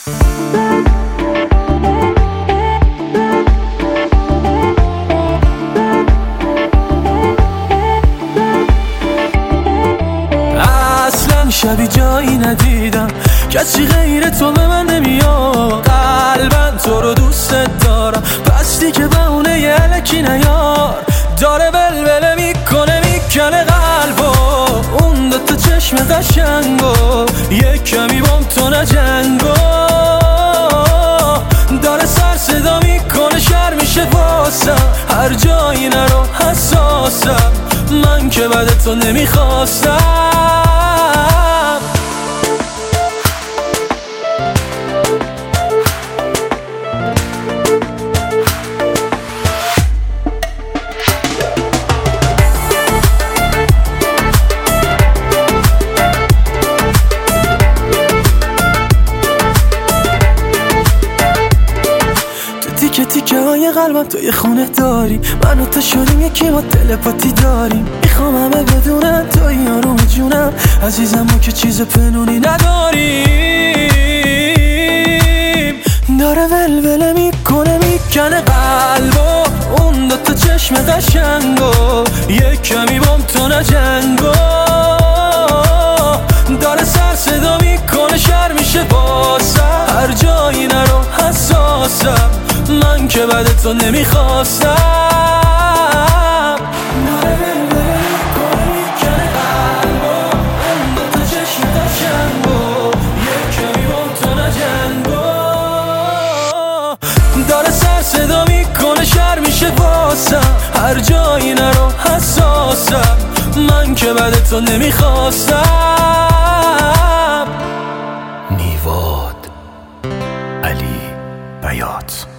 اصلا شبی جایی ندیدم کسی غیر تو به من نمیاد. قلبم تو رو دوست دارم پس دیگه بهونه یه الکی نیار. داره بلبله میکنه میکنه قلبو اون دوتا چشم قشنگو یک کمی بام تو نجنگو. داره سر صدا میکنه شر میشه واسم هر جایی نرو حساسم من که بعد تو نمیخواستم. تیکه تیکه های قلبم تو یه خونه داری من و تو شدیم یکی ما تلپاتی داریم. میخوام همه بدونن تو یارو جونم عزیزم ما که چیز پنونی نداریم. داره ولوله میکنه میکنه قلبو اون دوتا چشم قشنگو یک کمی بام تو نجنگو. داره سر صدا میکنه شر میشه واسم هر جایی نرو حساسم من که بعد تو نمیخواستم. داره بلبله میکنه میکنه قلبو اون دوتا چشم قشنگو یک کمی بام تو نجنگو. داره سر صدا میکنه شر میشه واسم هر جایی نرو حساسم من که بعد تو نمیخواستم. نیواد علی بیات.